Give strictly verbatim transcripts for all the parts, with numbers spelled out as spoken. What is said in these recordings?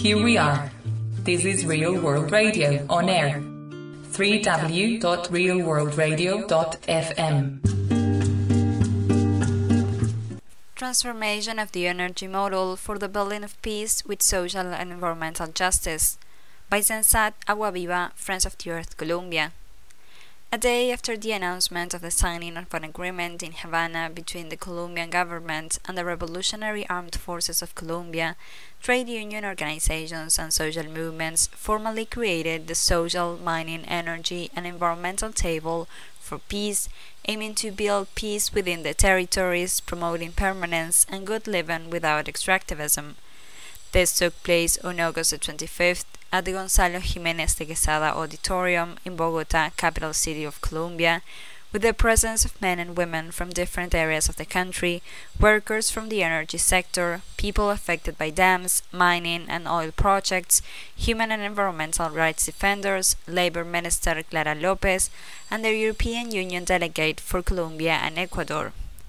Here we are. This is Real World Radio on air. w w w dot real world radio dot f m. Transformation of the energy model for the building of peace with social and environmental justice by Sensat Aguaviva, Friends of the Earth, Colombia. A day after the announcement of the signing of an agreement in Havana between the Colombian government and the Revolutionary Armed Forces of Colombia, trade union organizations and social movements formally created the Social, Mining, Energy and Environmental Table for Peace, aiming to build peace within the territories, promoting permanence and good living without extractivism. This took place on August twenty-fifth at the Gonzalo Jimenez de Quesada Auditorium in Bogota, capital city of Colombia, with the presence of men and women from different areas of the country, workers from the energy sector, people affected by dams, mining and oil projects, human and environmental rights defenders, Labor Minister Clara Lopez, and the European Union delegate for Colombia and Ecuador.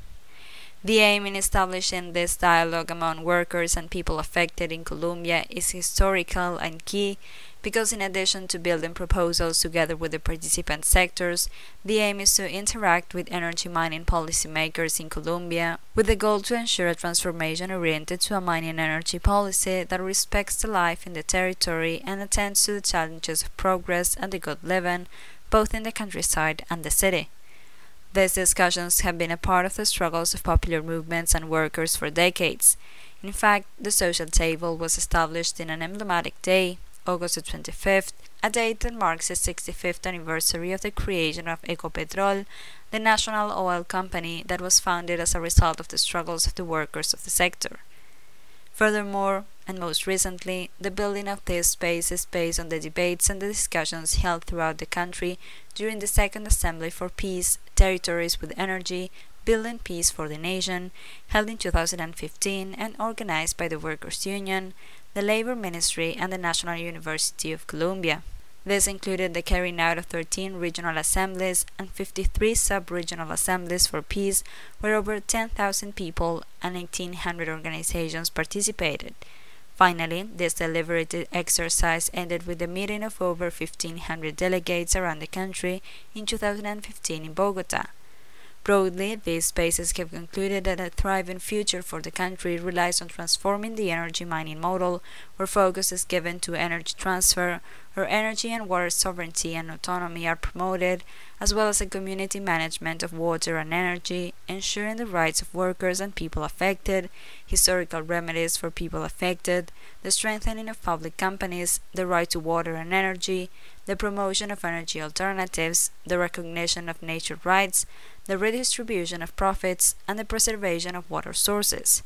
The aim in establishing this dialogue among workers and people affected in Colombia is historical and key because in addition to building proposals together with the participant sectors, the aim is to interact with energy mining policymakers in Colombia with the goal to ensure a transformation oriented to a mining energy policy that respects the life in the territory and attends to the challenges of progress and the good living, both in the countryside and the city. These discussions have been a part of the struggles of popular movements and workers for decades. In fact, the social table was established in an emblematic day, August twenty-fifth, a date that marks the sixty-fifth anniversary of the creation of Ecopetrol, the national oil company that was founded as a result of the struggles of the workers of the sector. Furthermore, and most recently, the building of this space is based on the debates and the discussions held throughout the country during the Second Assembly for Peace, Territories with Energy, Building Peace for the Nation, held in two thousand fifteen and organized by the Workers' Union, the Labor Ministry and the National University of Colombia. This included the carrying out of thirteen regional assemblies and fifty-three sub-regional assemblies for peace, where over ten thousand people and eighteen hundred organizations participated. Finally, this deliberative exercise ended with the meeting of over fifteen hundred delegates around the country in two thousand fifteen in Bogota. Broadly, these spaces have concluded that a thriving future for the country relies on transforming the energy mining model, where focus is given to energy transfer, where energy and water sovereignty and autonomy are promoted, as well as a community management of water and energy, ensuring the rights of workers and people affected, historical remedies for people affected, the strengthening of public companies, the right to water and energy, the promotion of energy alternatives, the recognition of nature rights, the redistribution of profits, and the preservation of water sources.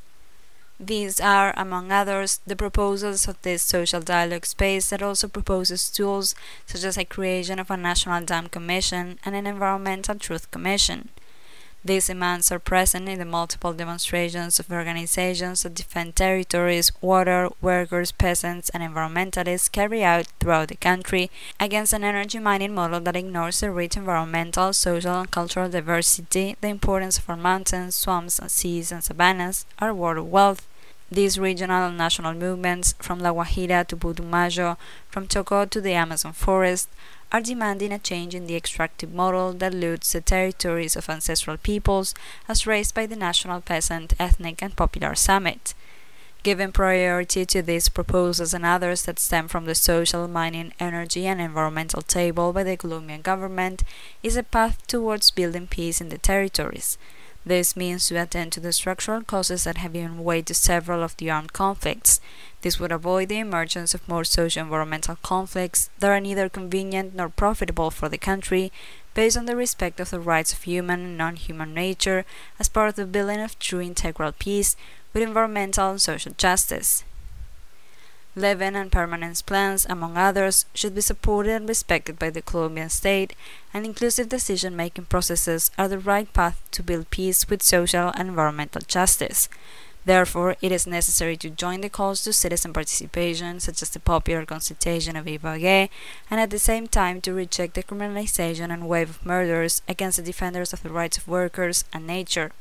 These are, among others, the proposals of this social dialogue space that also proposes tools such as a creation of a National Dam Commission and an Environmental Truth Commission. These demands are present in the multiple demonstrations of organizations that defend territories, water, workers, peasants, and environmentalists carry out throughout the country against an energy mining model that ignores the rich environmental, social, and cultural diversity, the importance of our mountains, swamps, seas, and savannas, our water wealth. These regional and national movements, from La Guajira to Putumayo, from Chocó to the Amazon forest, are demanding a change in the extractive model that loots the territories of ancestral peoples as raised by the National Peasant, Ethnic and Popular Summit. Giving priority to these proposals and others that stem from the Social, Mining, Energy and Environmental Table by the Colombian government is a path towards building peace in the territories. This means to attend to the structural causes that have given way to several of the armed conflicts. This would avoid the emergence of more socio-environmental conflicts that are neither convenient nor profitable for the country, based on the respect of the rights of human and non-human nature as part of the building of true integral peace with environmental and social justice. Living and permanence plans, among others, should be supported and respected by the Colombian state, and inclusive decision-making processes are the right path to build peace with social and environmental justice. Therefore, it is necessary to join the calls to citizen participation, such as the popular consultation of Ibagué, and at the same time to reject the criminalization and wave of murders against the defenders of the rights of workers and nature.